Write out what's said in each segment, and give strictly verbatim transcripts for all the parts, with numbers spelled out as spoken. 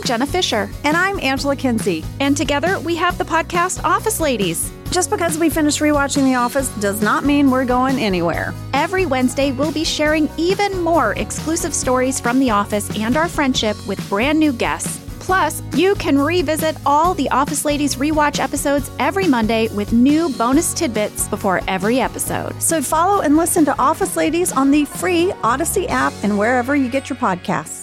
Jenna Fisher. And I'm Angela Kinsey. And together we have the podcast Office Ladies. Just because we finished rewatching The Office does not mean we're going anywhere. Every Wednesday, we'll be sharing even more exclusive stories from The Office and our friendship with brand new guests. Plus, you can revisit all the Office Ladies rewatch episodes every Monday with new bonus tidbits before every episode. So follow and listen to Office Ladies on the free Odyssey app and wherever you get your podcasts.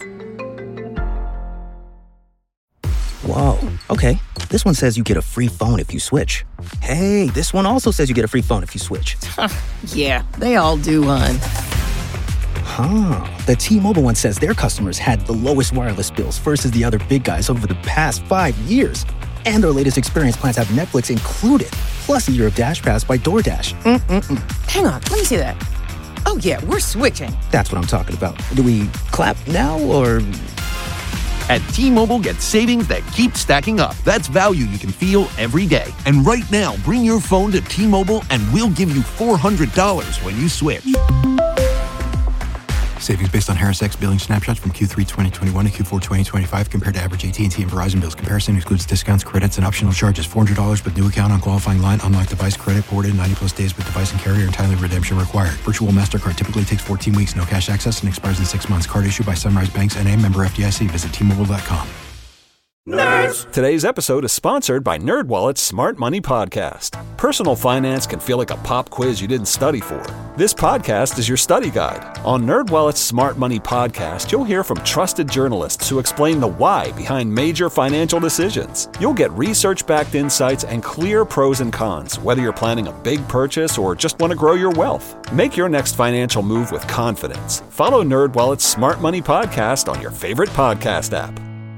Whoa, okay. This one says you get a free phone if you switch. Hey, this one also says you get a free phone if you switch. Yeah, they all do, hon. Huh. The T-Mobile one says their customers had the lowest wireless bills versus the other big guys over the past five years. And their latest experience plans have Netflix included, plus a year of Dash Pass by DoorDash. Mm-mm-mm. Hang on, let me see that. Oh, yeah, we're switching. That's what I'm talking about. Do we clap now, or... At T-Mobile, get savings that keep stacking up. That's value you can feel every day. And right now, bring your phone to T-Mobile and we'll give you four hundred dollars when you switch. Savings based on Harris X billing snapshots from Q three twenty twenty-one to Q four twenty twenty-five compared to average A T and T and Verizon bills. Comparison excludes discounts, credits, and optional charges. four hundred dollars with new account on qualifying line. Unlocked device credit ported ninety plus days with device and carrier and timely redemption required. Virtual MasterCard typically takes fourteen weeks. No cash access and expires in six months. Card issued by Sunrise Banks N A, member F D I C. Visit T Mobile dot com. Nerds! Today's episode is sponsored by NerdWallet's Smart Money Podcast. Personal finance can feel like a pop quiz you didn't study for. This podcast is your study guide. On NerdWallet's Smart Money Podcast, you'll hear from trusted journalists who explain the why behind major financial decisions. You'll get research-backed insights and clear pros and cons, whether you're planning a big purchase or just want to grow your wealth. Make your next financial move with confidence. Follow NerdWallet's Smart Money Podcast on your favorite podcast app.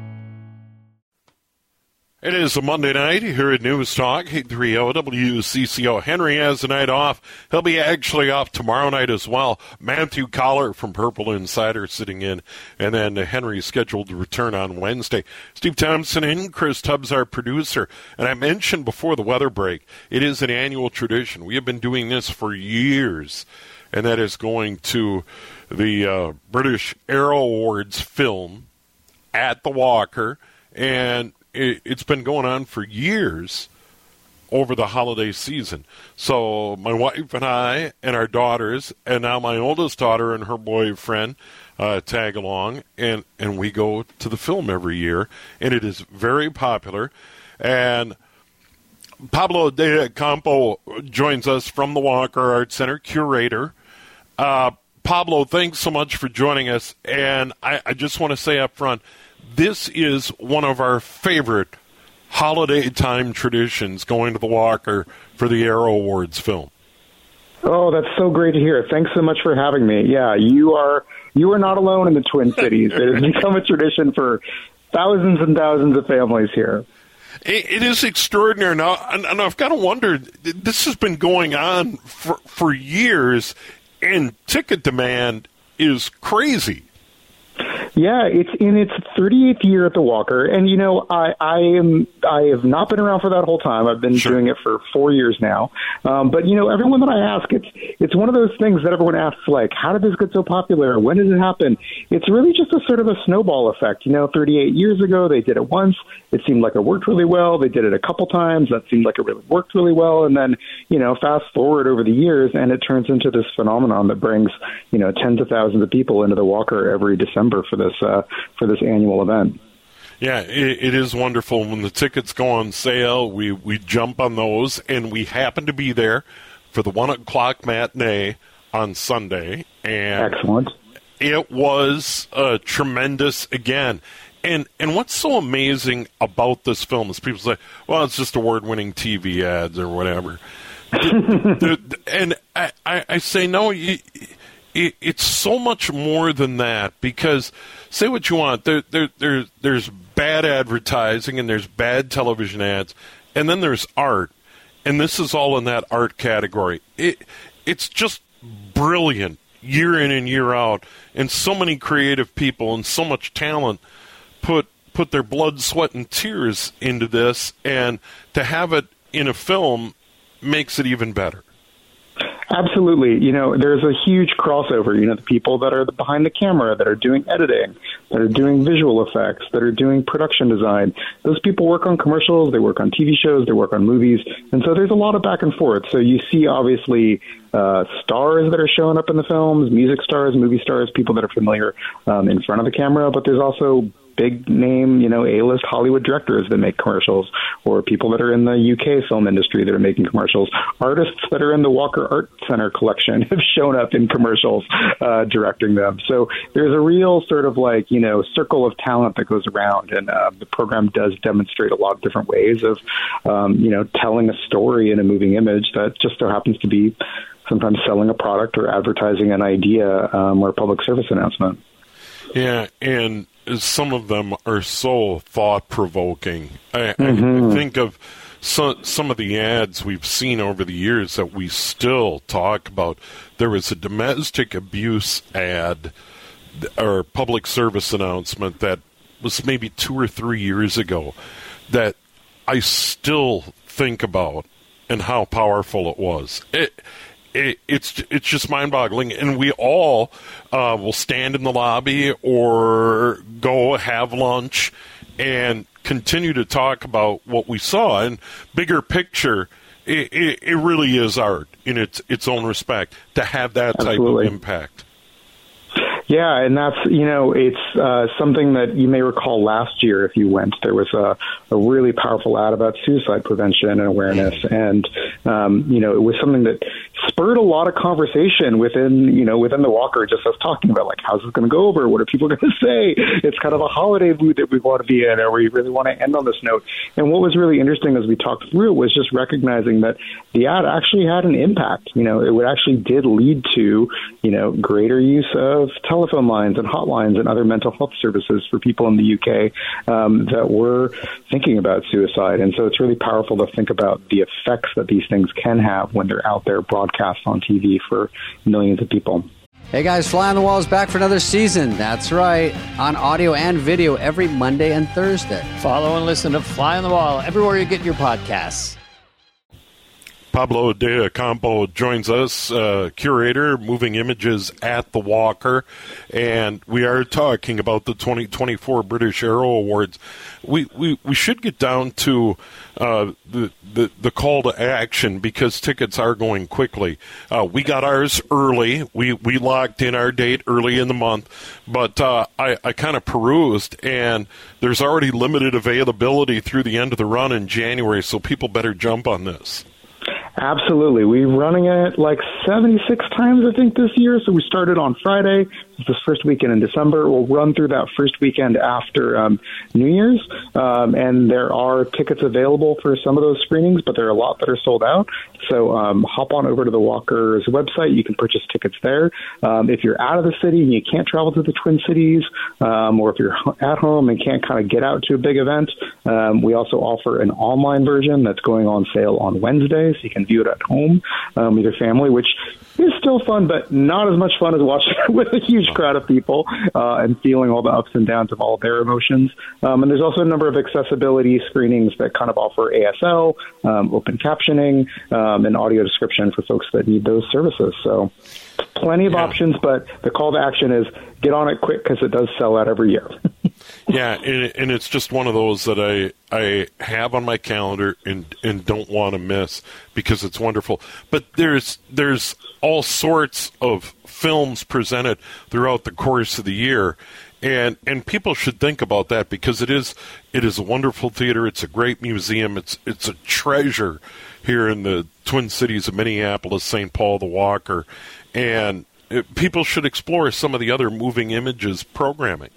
It is a Monday night here at News Talk, eight thirty W C C O. Henry has the night off. He'll be actually off tomorrow night as well. Matthew Collar from Purple Insider sitting in, and then Henry's scheduled to return on Wednesday. Steve Thompson in, Chris Tubbs, our producer. And I mentioned before the weather break, it is an annual tradition. We have been doing this for years, and that is going to the uh, British Aero Awards film at the Walker, and it's been going on for years over the holiday season. So my wife and I and our daughters, and now my oldest daughter and her boyfriend uh, tag along, and, and we go to the film every year, and it is very popular. And Pablo de Campo joins us from the Walker Art Center, curator. Uh, Pablo, thanks so much for joining us, and I, I just want to say up front, this is one of our favorite holiday time traditions, going to the Walker for the Aero Awards film. Oh, that's so great to hear. Thanks so much for having me. Yeah, you are you are not alone in the Twin Cities. It has become a tradition for thousands and thousands of families here. It, it is extraordinary. Now, and, and I've got to wonder, this has been going on for, for years, and ticket demand is crazy. Yeah, it's in its thirty-eighth year at the Walker, and you know, I, I am I have not been around for that whole time. I've been sure. doing it for four years now. Um, but you know, everyone that I ask, it's it's one of those things that everyone asks, like, how did this get so popular? When did it happen? It's really just a sort of a snowball effect. You know, thirty-eight years ago they did it once. It seemed like it worked really well. They did it a couple times. That seemed like it really worked really well. And then, you know, fast forward over the years, and it turns into this phenomenon that brings, you know, tens of thousands of people into the Walker every December for this uh, for this annual event. Yeah, it, it is wonderful. When the tickets go on sale, we, we jump on those, and we happen to be there for the one o'clock matinee on Sunday. And excellent. It was uh, tremendous again. And and what's so amazing about this film is people say, well, it's just award-winning T V ads or whatever. the, the, and I, I, I say, no, you, it, it's so much more than that, because say what you want, there, there, there, there's bad advertising and there's bad television ads, and then there's art, and this is all in that art category. It It's just brilliant year in and year out, and so many creative people and so much talent put put their blood, sweat, and tears into this, and to have it in a film makes it even better. Absolutely. You know, there's a huge crossover. You know, the people that are behind the camera, that are doing editing, that are doing visual effects, that are doing production design. Those people work on commercials, they work on T V shows, they work on movies. And so there's a lot of back and forth. So you see, obviously, uh, stars that are showing up in the films, music stars, movie stars, people that are familiar um, in front of the camera. But there's also big name, you know, A-list Hollywood directors that make commercials, or people that are in the U K film industry that are making commercials. Artists that are in the Walker Art Center collection have shown up in commercials, uh, directing them. So there's a real sort of like, you know, circle of talent that goes around, and uh, the program does demonstrate a lot of different ways of, um, you know, telling a story in a moving image that just so happens to be sometimes selling a product or advertising an idea um, or a public service announcement. Yeah, and some of them are so thought-provoking. I, mm-hmm. I think of some, some of the ads we've seen over the years that we still talk about. There was a domestic abuse ad or public service announcement that was maybe two or three years ago that I still think about and how powerful it was. It, It, it's it's just mind-boggling, and we all uh, will stand in the lobby or go have lunch and continue to talk about what we saw. And bigger picture, it, it, it really is art in its its own respect to have that type Absolutely. of impact. Yeah, and that's, you know, it's uh, something that you may recall last year if you went. There was a, a really powerful ad about suicide prevention and awareness, and, um, you know, it was something that spurred a lot of conversation within, you know, within the Walker, just us talking about, like, how's this going to go over? What are people going to say? It's kind of a holiday mood that we want to be in, or we really want to end on this note. And what was really interesting as we talked through it was just recognizing that the ad actually had an impact. You know, it would actually did lead to, you know, greater use of telephone lines and hotlines and other mental health services for people in the U K um, that were thinking about suicide. And so it's really powerful to think about the effects that these things can have when they're out there broadcast on T V for millions of people. Hey guys, Fly on the Wall is back for another season. That's right, on audio and video every Monday and Thursday. Follow and listen to Fly on the Wall everywhere you get your podcasts. Pablo de Campo joins us, uh, curator, moving images at the Walker, and we are talking about the twenty twenty-four British Aero Awards. We we, we should get down to uh, the, the the call to action because tickets are going quickly. Uh, we got ours early. We we locked in our date early in the month, but uh, I, I kind of perused, and there's already limited availability through the end of the run in January, so people better jump on this. Absolutely. We're running it like seventy-six times, I think, this year. So we started on Friday. It's this first weekend in December. We'll run through that first weekend after um, New Year's. Um, and there are tickets available for some of those screenings, but there are a lot that are sold out. So um, hop on over to the Walker's website. You can purchase tickets there. Um, if you're out of the city and you can't travel to the Twin Cities, um, or if you're at home and can't kind of get out to a big event, um, we also offer an online version that's going on sale on Wednesday. So you can view it at home um, with your family, which is still fun, but not as much fun as watching it with a huge crowd of people uh, and feeling all the ups and downs of all their emotions. Um, and there's also a number of accessibility screenings that kind of offer A S L, um, open captioning, um, and audio description for folks that need those services. So plenty of yeah. options, but the call to action is get on it quick because it does sell out every year. Yeah, and, and it's just one of those that I I have on my calendar and, and don't want to miss because it's wonderful. But there's there's all sorts of films presented throughout the course of the year, and and people should think about that because it is it is a wonderful theater. It's a great museum. It's it's a treasure here in the Twin Cities of Minneapolis, Saint Paul, the Walker, and it, people should explore some of the other moving images programming.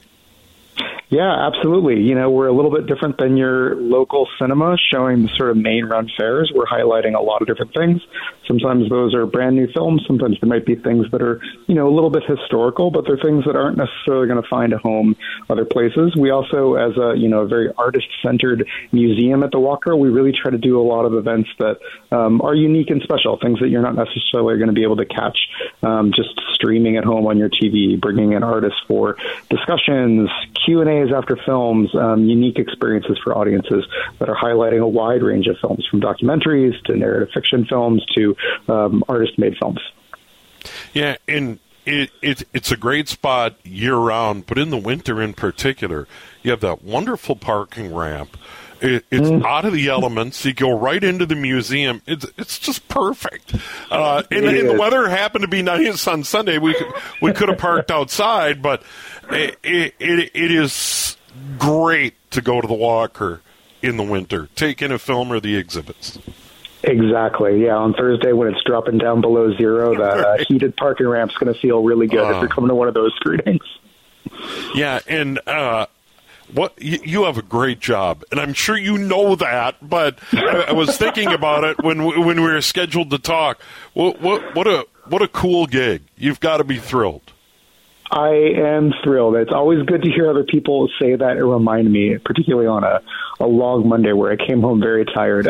Yeah, absolutely. You know, we're a little bit different than your local cinema showing the sort of main run fares. We're highlighting a lot of different things. Sometimes those are brand new films. Sometimes there might be things that are, you know, a little bit historical, but they're things that aren't necessarily going to find a home other places. We also, as a, you know, a very artist-centered museum at the Walker, we really try to do a lot of events that um, are unique and special, things that you're not necessarily going to be able to catch um, just streaming at home on your T V, bringing in artists for discussions, Q and A A's after films, um, unique experiences for audiences that are highlighting a wide range of films, from documentaries to narrative fiction films to um, artist-made films. Yeah, and it, it it's a great spot year-round, but in the winter in particular, you have that wonderful parking ramp. It, it's mm. out of the elements. You go right into the museum. It's it's just perfect. Uh, and, and the weather happened to be nice on Sunday. We could, we could have parked outside, but it, it it is great to go to the Walker in the winter, take in a film or the exhibits. Exactly. Yeah, on Thursday when it's dropping down below zero, that uh, heated parking ramp's going to feel really good uh, if you're coming to one of those screenings. Yeah, and uh, what you, you have a great job, and I'm sure you know that. But I, I was thinking about it when we, when we were scheduled to talk. What what what a what a cool gig! You've got to be thrilled. I am thrilled. It's always good to hear other people say that and remind me, particularly on a, a long Monday where I came home very tired.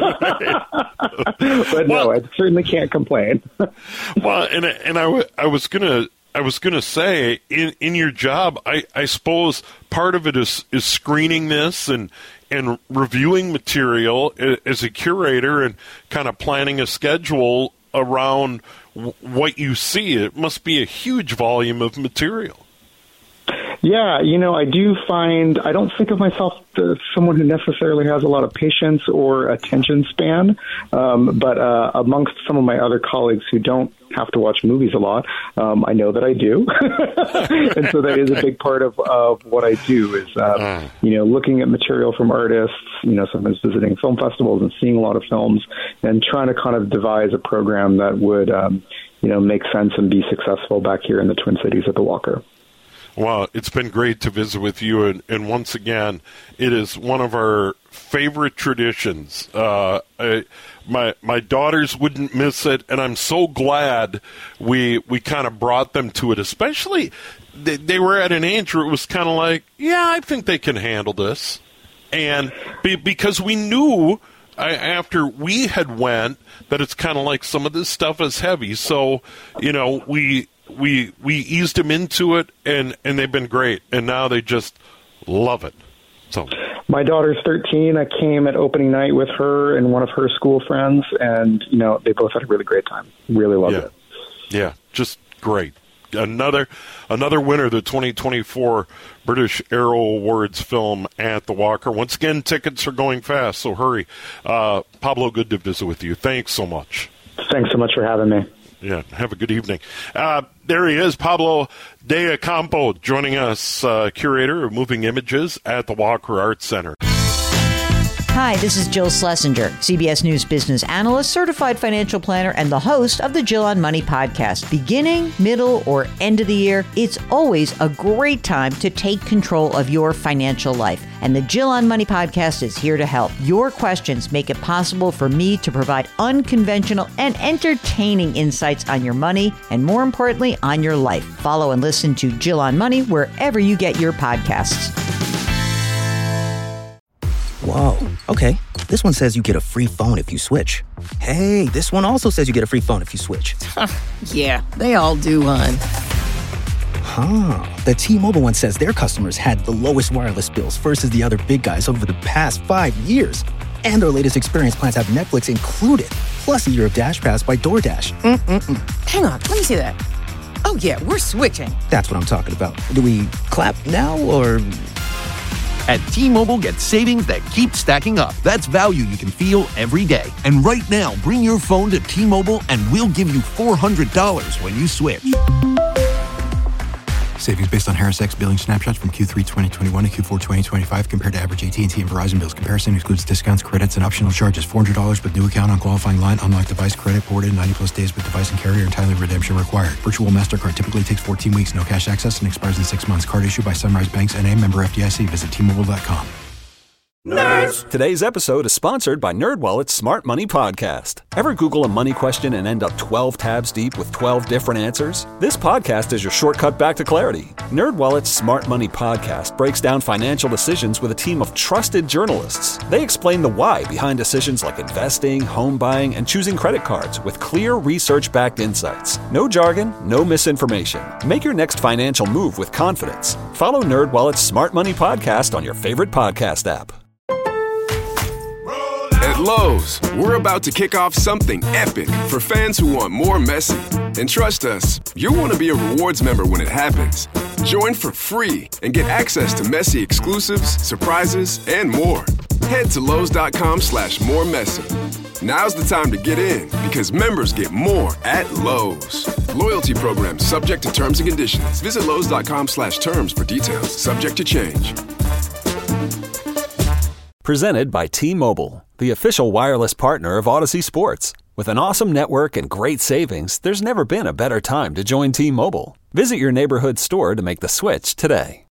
But no, well, I certainly can't complain. Well, and and I, I was gonna I was gonna say in in your job, I, I suppose part of it is is screening this and and reviewing material as a curator and kind of planning a schedule around what you see. It must be a huge volume of material. Yeah, you know, I do find, I don't think of myself as someone who necessarily has a lot of patience or attention span, um, but uh, amongst some of my other colleagues who don't have to watch movies a lot, um, I know that I do. And so that is a big part of, of what I do is, uh, you know, looking at material from artists, you know, sometimes visiting film festivals and seeing a lot of films and trying to kind of devise a program that would, um, you know, make sense and be successful back here in the Twin Cities at the Walker. Well, it's been great to visit with you, and, and once again, it is one of our favorite traditions. Uh, I, my my daughters wouldn't miss it, and I'm so glad we we kind of brought them to it. Especially, they, they were at an age where it was kind of like, yeah, I think they can handle this, and be, because we knew I, after we had went that it's kind of like some of this stuff is heavy, so you know we. We we eased them into it, and, and they've been great, and now they just love it. So, my daughter's thirteen. I came at opening night with her and one of her school friends, and you know they both had a really great time. Really loved yeah. it. Yeah, just great. Another another winner, the twenty twenty-four British Arrow Awards film at the Walker. Once again, tickets are going fast, so hurry. Uh, Pablo, good to visit with you. Thanks so much. Thanks so much for having me. Yeah, have a good evening. Uh, there he is, Pablo de Ocampo, joining us, uh, curator of moving images at the Walker Arts Center. Hi, this is Jill Schlesinger, C B S News business analyst, certified financial planner, and the host of the Jill on Money podcast. Beginning, middle, or end of the year, it's always a great time to take control of your financial life. And the Jill on Money podcast is here to help. Your questions make it possible for me to provide unconventional and entertaining insights on your money, and more importantly, on your life. Follow and listen to Jill on Money wherever you get your podcasts. Whoa, okay. This one says you get a free phone if you switch. Hey, this one also says you get a free phone if you switch. Yeah, they all do, hon. Huh. The T-Mobile one says their customers had the lowest wireless bills versus the other big guys over the past five years. And their latest experience plans have Netflix included, plus a year of Dash Pass by DoorDash. Mm-mm-mm. Hang on, let me see that. Oh, yeah, we're switching. That's what I'm talking about. Do we clap now, or... At T-Mobile, get savings that keep stacking up. That's value you can feel every day. And right now, bring your phone to T-Mobile and we'll give you four hundred dollars when you switch. Savings based on Harris X billing snapshots from Q three twenty twenty-one to Q four twenty twenty-five compared to average A T and T and Verizon bills. Comparison excludes discounts, credits, and optional charges. four hundred dollars with new account on qualifying line. Unlocked device credit ported ninety plus days with device and carrier and timely redemption required. Virtual MasterCard typically takes fourteen weeks. No cash access and expires in six months. Card issued by Sunrise Banks N A, member F D I C. Visit T Mobile dot com. Nerds. Today's episode is sponsored by NerdWallet's Smart Money Podcast. Ever Google a money question and end up twelve tabs deep with twelve different answers? This podcast is your shortcut back to clarity. NerdWallet's Smart Money Podcast breaks down financial decisions with a team of trusted journalists. They explain the why behind decisions like investing, home buying, and choosing credit cards with clear research-backed insights. No jargon, no misinformation. Make your next financial move with confidence. Follow NerdWallet's Smart Money Podcast on your favorite podcast app. At Lowe's, we're about to kick off something epic for fans who want more Messi. And trust us, you'll want to be a rewards member when it happens. Join for free and get access to Messi exclusives, surprises, and more. Head to Lowe's.com slash more Messi. Now's the time to get in because members get more at Lowe's. Loyalty program subject to terms and conditions. Visit Lowe's.com slash terms for details. Subject to change. Presented by T-Mobile, the official wireless partner of Odyssey Sports. With an awesome network and great savings, there's never been a better time to join T-Mobile. Visit your neighborhood store to make the switch today.